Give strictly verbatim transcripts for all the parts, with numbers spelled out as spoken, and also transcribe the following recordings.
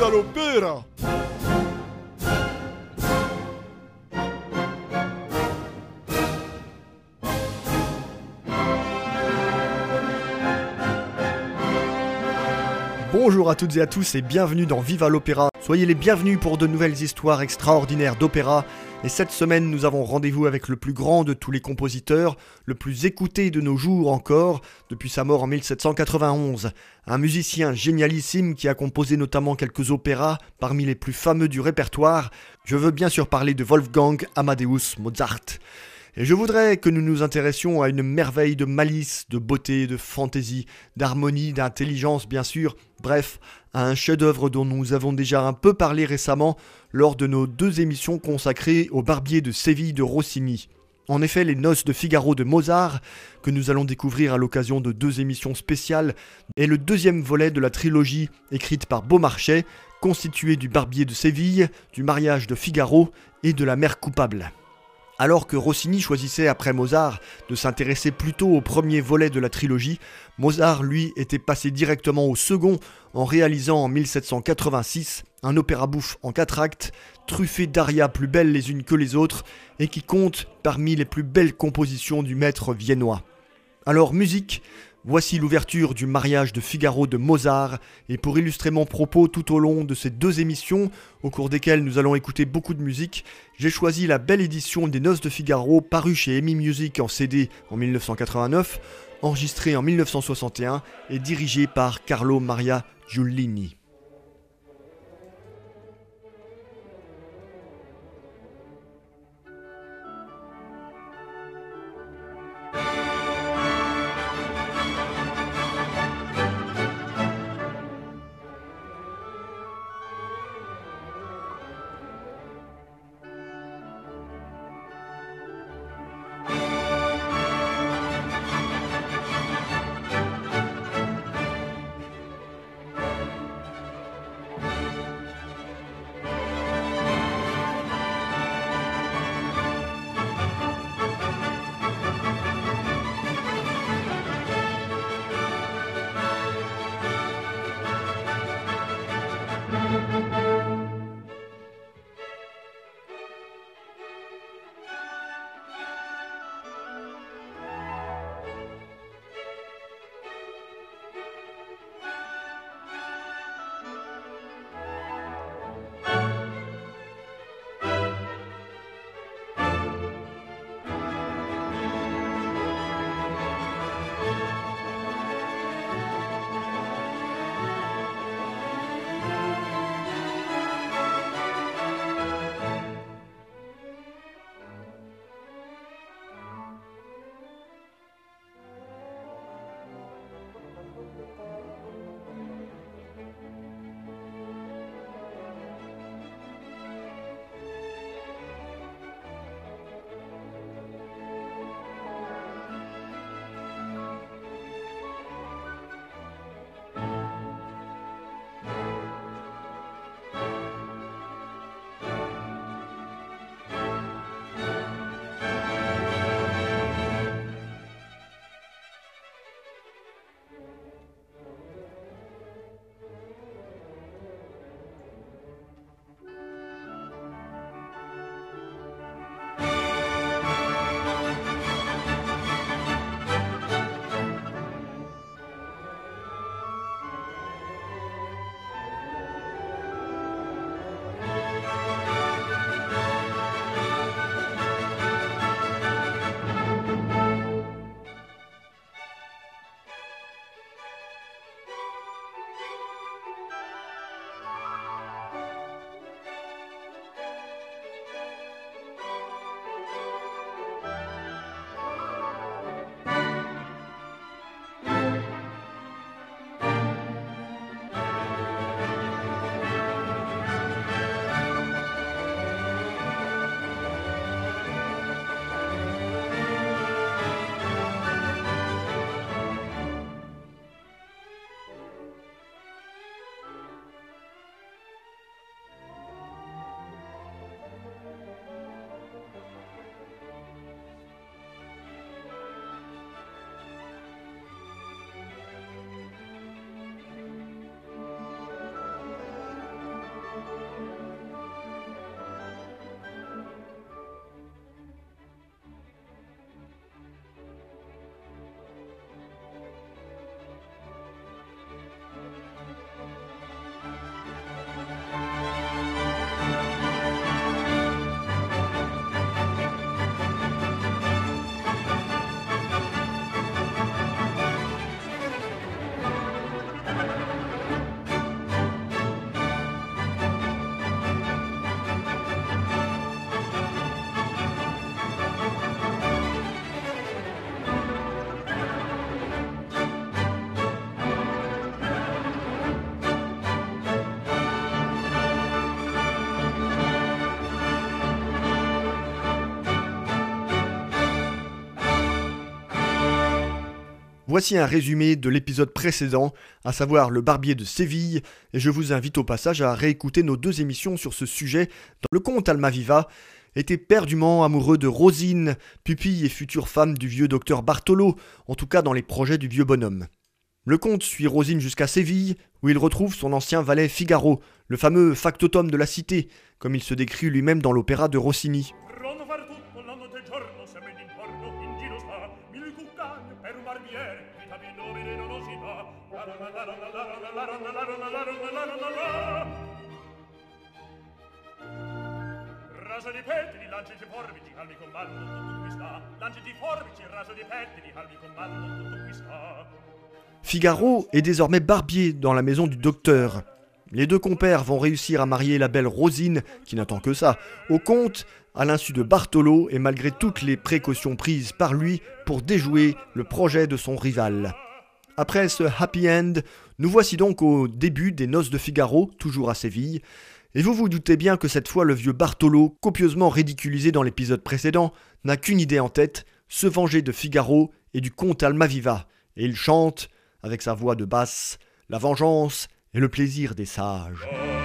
Viva l'opéra! Bonjour à toutes et à tous et bienvenue dans Viva l'Opéra. Soyez les bienvenus pour de nouvelles histoires extraordinaires d'opéra. Et cette semaine, nous avons rendez-vous avec le plus grand de tous les compositeurs, le plus écouté de nos jours encore, depuis sa mort en mille sept cent quatre-vingt-onze. Un musicien génialissime qui a composé notamment quelques opéras parmi les plus fameux du répertoire. Je veux bien sûr parler de Wolfgang Amadeus Mozart. Et je voudrais que nous nous intéressions à une merveille de malice, de beauté, de fantaisie, d'harmonie, d'intelligence bien sûr, bref, à un chef-d'œuvre dont nous avons déjà un peu parlé récemment lors de nos deux émissions consacrées au Barbier de Séville de Rossini. En effet, les Noces de Figaro de Mozart, que nous allons découvrir à l'occasion de deux émissions spéciales, est le deuxième volet de la trilogie écrite par Beaumarchais, constituée du Barbier de Séville, du Mariage de Figaro et de la Mère coupable. Alors que Rossini choisissait après Mozart de s'intéresser plutôt au premier volet de la trilogie, Mozart lui était passé directement au second en réalisant en mille sept cent quatre-vingt-six un opéra bouffe en quatre actes, truffé d'arias plus belles les unes que les autres et qui compte parmi les plus belles compositions du maître viennois. Alors musique, voici l'ouverture du Mariage de Figaro de Mozart, et pour illustrer mon propos tout au long de ces deux émissions, au cours desquelles nous allons écouter beaucoup de musique, j'ai choisi la belle édition des Noces de Figaro parue chez Emi Music en C D en mille neuf cent quatre-vingt-neuf, enregistrée en mille neuf cent soixante et un et dirigée par Carlo Maria Giulini. Voici un résumé de l'épisode précédent, à savoir le barbier de Séville, et je vous invite au passage à réécouter nos deux émissions sur ce sujet. Dans le comte Almaviva était perdument amoureux de Rosine, pupille et future femme du vieux docteur Bartolo, en tout cas dans les projets du vieux bonhomme. Le comte suit Rosine jusqu'à Séville, où il retrouve son ancien valet Figaro, le fameux factotum de la cité, comme il se décrit lui-même dans l'opéra de Rossini. Figaro est désormais barbier dans la maison du docteur. Les deux compères vont réussir à marier la belle Rosine, qui n'attend que ça, au comte, à l'insu de Bartolo et malgré toutes les précautions prises par lui pour déjouer le projet de son rival. Après ce happy end, nous voici donc au début des noces de Figaro, toujours à Séville. Et vous vous doutez bien que cette fois le vieux Bartolo, copieusement ridiculisé dans l'épisode précédent, n'a qu'une idée en tête, se venger de Figaro et du comte Almaviva. Et il chante, avec sa voix de basse, la vengeance et le plaisir des sages.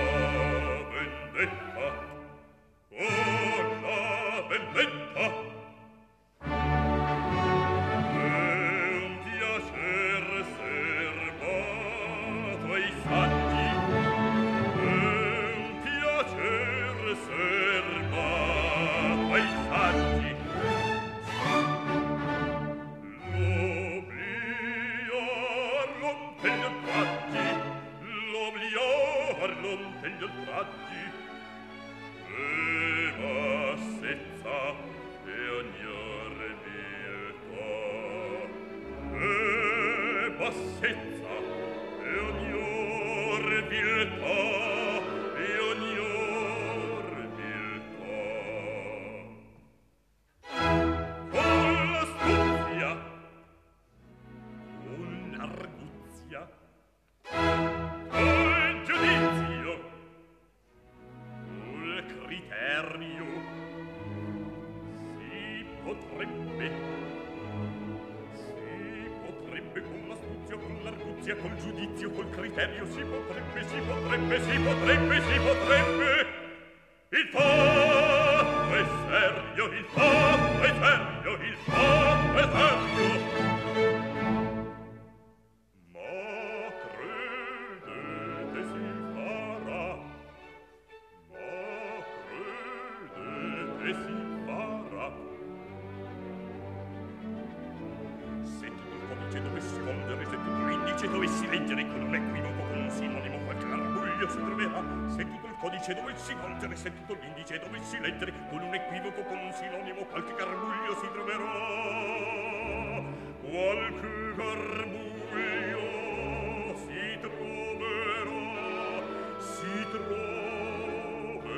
Col giudizio, col criterio si potrebbe, si potrebbe, si potrebbe, si potrebbe. Il fatto è serio, il fatto è serio, il fatto è serio. Ma credete si farà, ma credete si farà. Se tutto il codice dovessi volgere, se tutto l'indice dovessi leggere, con un equivoco, con un sinonimo, qualche arbuglio si troverà. Se tutto il codice dovessi volgere, se tutto l'indice dovessi leggere, con un equivoco, con un sinonimo, qualche garbuglio si troverà. Qualche garbuglio si troverà, si troverà.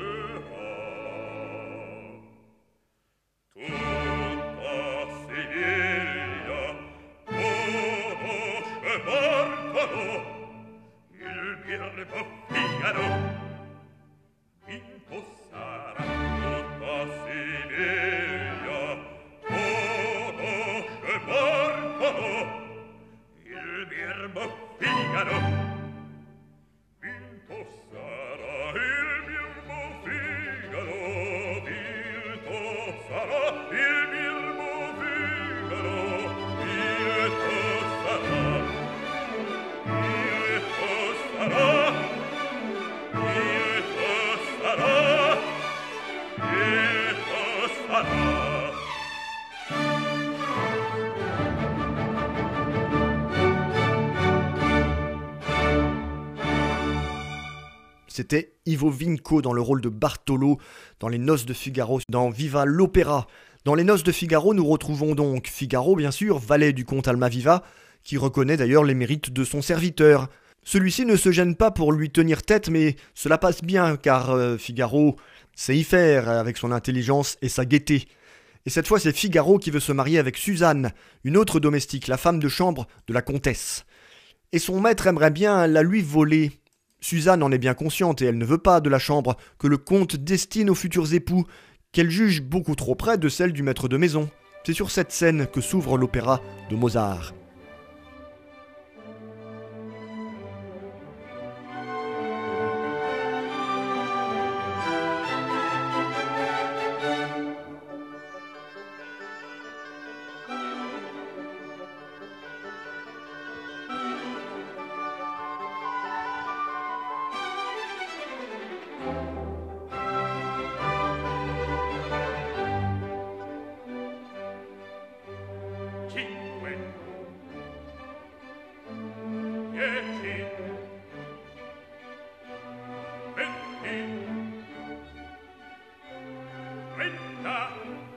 Tutta Siviglia conosce Bartolo, il birbo Figaro. Vinto sarà. Tutta Siviglia conosce Bartolo, il birbo Figaro. Vinto sarà il birbo Figaro, vinto sarà il birbo Figaro, vinto sarà, vinto sarà, vinto sarà, vinto sarà. C'était Ivo Vinco dans le rôle de Bartolo dans Les Noces de Figaro, dans Viva l'Opéra. Dans Les Noces de Figaro, nous retrouvons donc Figaro, bien sûr, valet du comte Almaviva, qui reconnaît d'ailleurs les mérites de son serviteur. Celui-ci ne se gêne pas pour lui tenir tête, mais cela passe bien, car euh, Figaro sait y faire avec son intelligence et sa gaieté. Et cette fois, c'est Figaro qui veut se marier avec Suzanne, une autre domestique, la femme de chambre de la comtesse. Et son maître aimerait bien la lui voler. Suzanne en est bien consciente et elle ne veut pas de la chambre que le comte destine aux futurs époux, qu'elle juge beaucoup trop près de celle du maître de maison. C'est sur cette scène que s'ouvre l'opéra de Mozart. dieci, venti, trenta.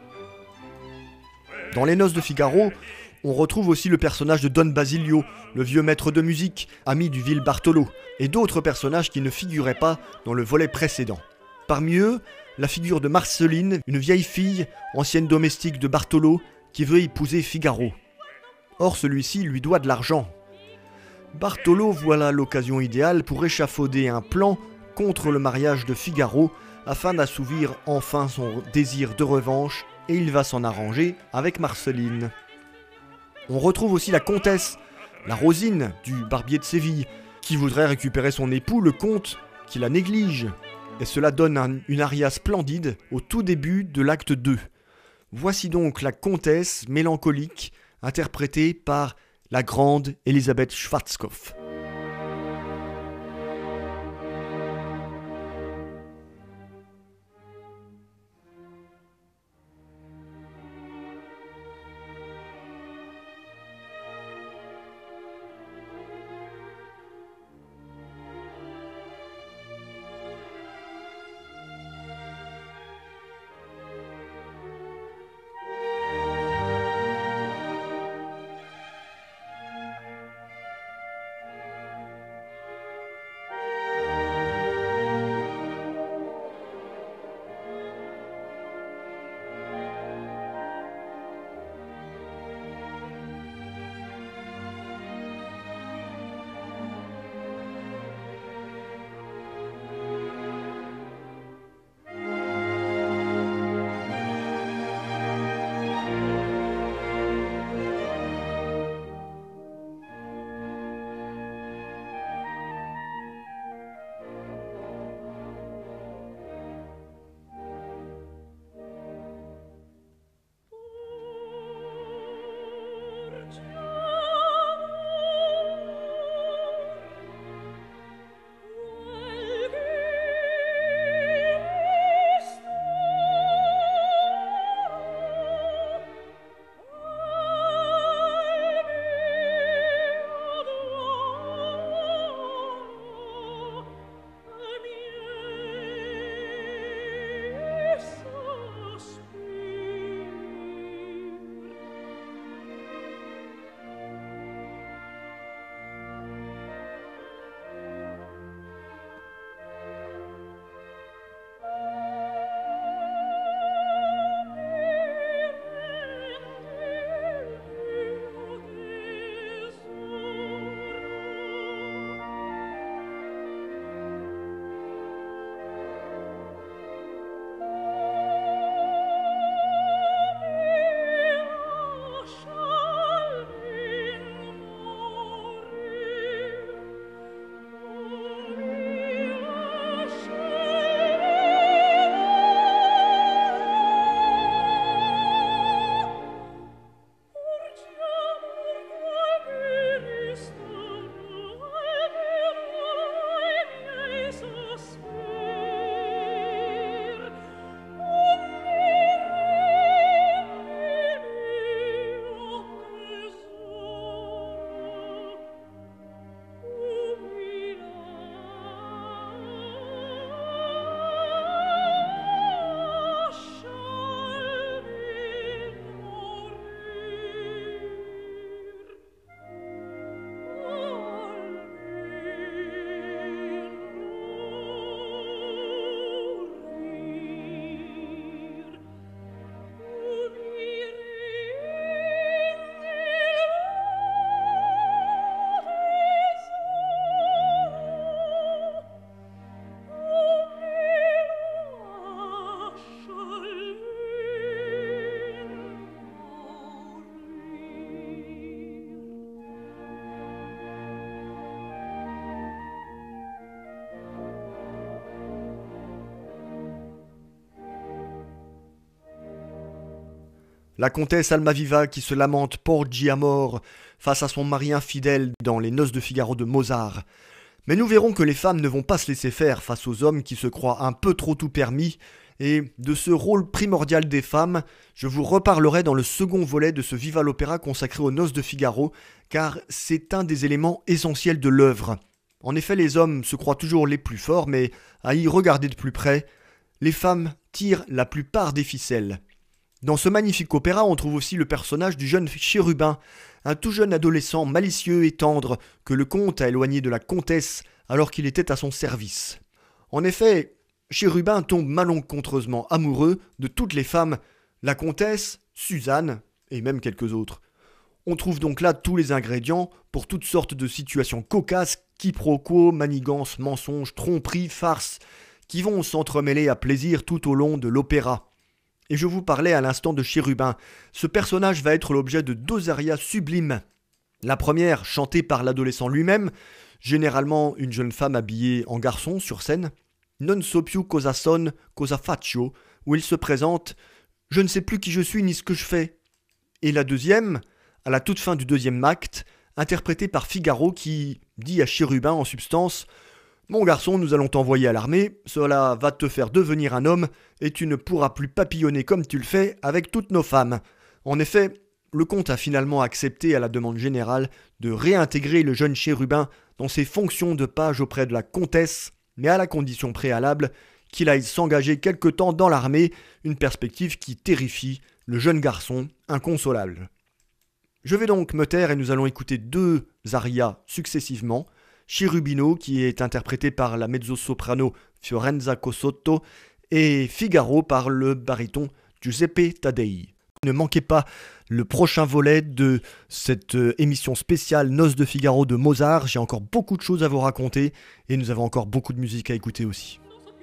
Dans Les Noces de Figaro, on retrouve aussi le personnage de Don Basilio, le vieux maître de musique, ami du vil Bartolo, et d'autres personnages qui ne figuraient pas dans le volet précédent. Parmi eux, la figure de Marceline, une vieille fille, ancienne domestique de Bartolo, qui veut épouser Figaro. Or celui-ci lui doit de l'argent. Bartolo voit là l'occasion idéale pour échafauder un plan contre le mariage de Figaro, afin d'assouvir enfin son désir de revanche, et il va s'en arranger avec Marceline. On retrouve aussi la comtesse, la Rosine du barbier de Séville, qui voudrait récupérer son époux, le comte, qui la néglige. Et cela donne un, une aria splendide au tout début de l'acte deux. Voici donc la comtesse mélancolique, interprétée par la grande Elisabeth Schwarzkopf. La comtesse Almaviva qui se lamente porgi à mort face à son mari infidèle dans Les Noces de Figaro de Mozart. Mais nous verrons que les femmes ne vont pas se laisser faire face aux hommes qui se croient un peu trop tout permis Et de ce rôle primordial des femmes, je vous reparlerai dans le second volet de ce Viva l'Opéra consacré aux Noces de Figaro, car c'est un des éléments essentiels de l'œuvre. En effet, les hommes se croient toujours les plus forts, mais à y regarder de plus près, les femmes tirent la plupart des ficelles. Dans ce magnifique opéra, on trouve aussi le personnage du jeune chérubin, un tout jeune adolescent malicieux et tendre que le comte a éloigné de la comtesse alors qu'il était à son service. En effet, Chérubin tombe malencontreusement amoureux de toutes les femmes, la comtesse, Suzanne et même quelques autres. On trouve donc là tous les ingrédients pour toutes sortes de situations cocasses, quiproquos, manigances, mensonges, tromperies, farces, qui vont s'entremêler à plaisir tout au long de l'opéra. Et je vous parlais à l'instant de Chérubin. Ce personnage va être l'objet de deux arias sublimes. La première, chantée par l'adolescent lui-même, généralement une jeune femme habillée en garçon sur scène, Non so più cosa son, cosa faccio, où il se présente « Je ne sais plus qui je suis ni ce que je fais ». Et la deuxième, à la toute fin du deuxième acte, interprétée par Figaro qui dit à Chérubin en substance « Mon garçon, nous allons t'envoyer à l'armée, cela va te faire devenir un homme et tu ne pourras plus papillonner comme tu le fais avec toutes nos femmes. » En effet, le comte a finalement accepté à la demande générale de réintégrer le jeune Chérubin dans ses fonctions de page auprès de la comtesse, mais à la condition préalable qu'il aille s'engager quelque temps dans l'armée, une perspective qui terrifie le jeune garçon inconsolable. Je vais donc me taire et nous allons écouter deux arias successivement, Cherubino qui est interprété par la mezzo-soprano Fiorenza Cosotto et Figaro par le baryton Giuseppe Taddei. Ne manquez pas le prochain volet de cette émission spéciale Noces de Figaro de Mozart. J'ai encore beaucoup de choses à vous raconter et nous avons encore beaucoup de musique à écouter aussi.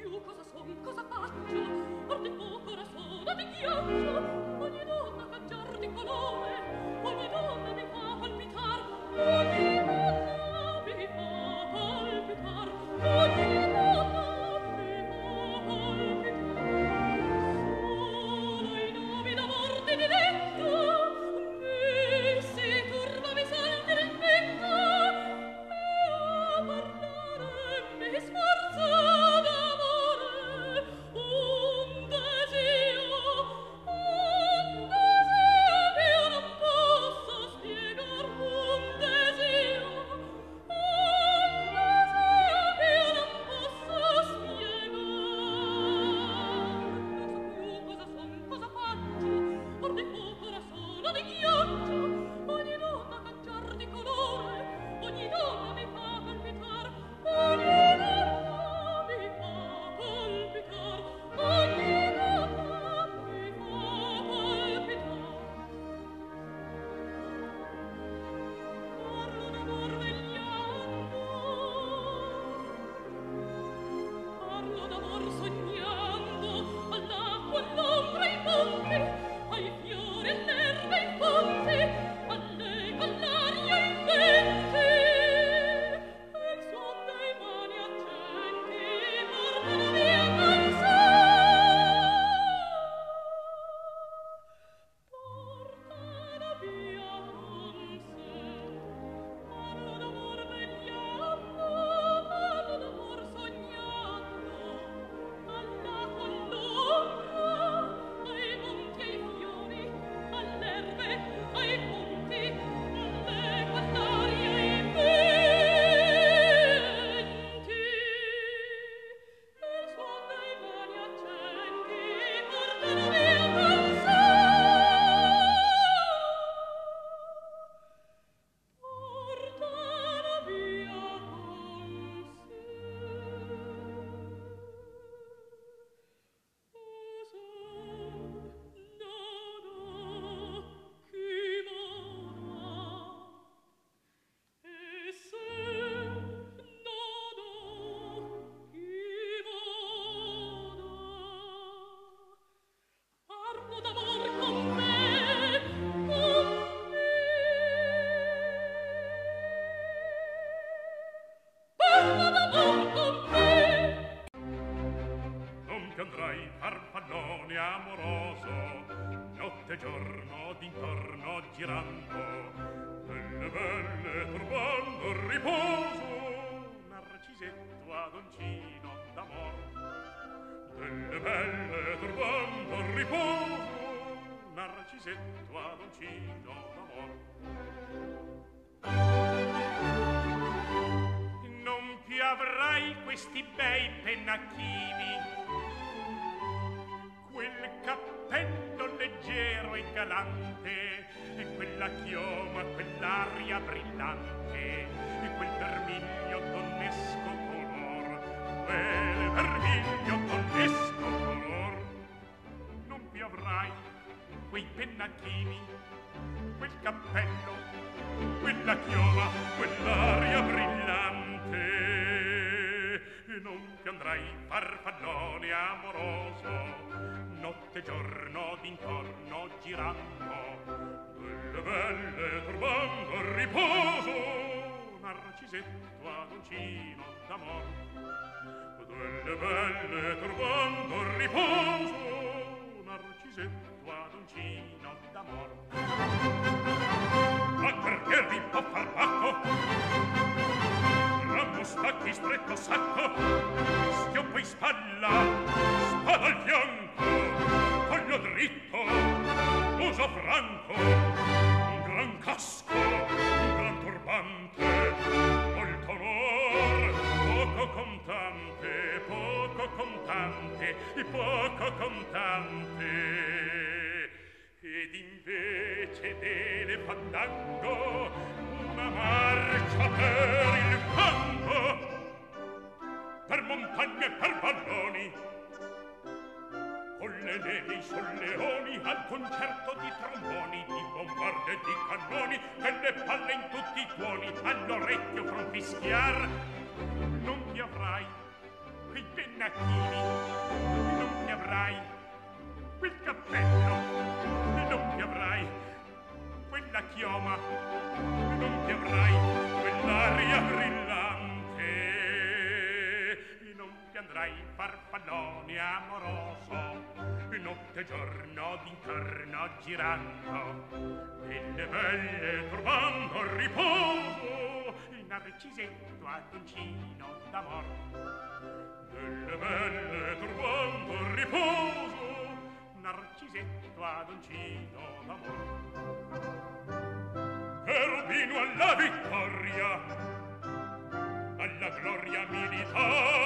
Giorno d'intorno girando, belle belle turbando il riposo, Narcisetto adoncino d'amor, delle belle riposo, Narcisetto adoncino d'amor. Non più avrai questi bei pennacchini, quel cappello leggero e galante, e quella chioma, quell'aria brillante, e quel vermiglio donnesco color, quel vermiglio donnesco color. Non più avrai quei pennacchini, quel cappello, quella chioma, quell'aria brillante, e non ti andrai farfallone amoroso, notte e giorno d'intorno girando, delle belle turbando al riposo, Narcisetto adoncino d'amor. Delle belle turbando al riposo, Narcisetto adoncino d'amor. Ma perché rippo far bacco, ramo stacchi stretto sacco, schioppo in spalla, spada al fianco, collo dritto, muso franco, un gran casco, un gran turbante, molto onor, poco contante, poco contante, poco contante. Ed invece delle fandango una marcia per il fango, per montagne e per valloni, con le nevi i solleoni, al concerto di tromboni, di bombarde e di cannoni, e le palle in tutti i tuoni, all'orecchio fra fischiar. Non ti avrai quei pennacchini, non ti avrai quel cappello, non ti avrai quella chioma, non ti avrai quell'aria brillante, e non ti andrai farfallone amoroso, notte e giorno d'intorno girando, delle belle turbando al riposo, Narcisetto adoncino d'amor. Delle belle turbando al riposo, Narcisetto adoncino d'amor. Cherubino alla vittoria, alla gloria militare,